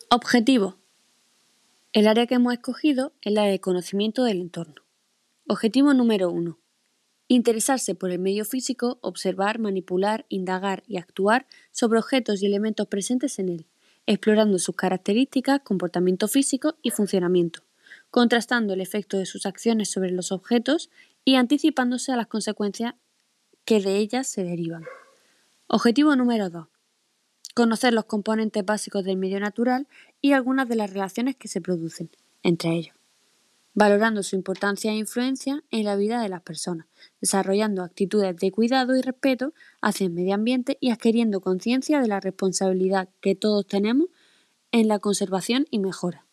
Objetivo. El área que hemos escogido es la de conocimiento del entorno. Objetivo número 1. Interesarse por el medio físico, observar, manipular, indagar y actuar sobre objetos y elementos presentes en él, explorando sus características, comportamiento físico y funcionamiento, contrastando el efecto de sus acciones sobre los objetos y anticipándose a las consecuencias que de ellas se derivan. Objetivo número 2. Conocer los componentes básicos del medio natural y algunas de las relaciones que se producen entre ellos, valorando su importancia e influencia en la vida de las personas, desarrollando actitudes de cuidado y respeto hacia el medio ambiente y adquiriendo conciencia de la responsabilidad que todos tenemos en la conservación y mejora.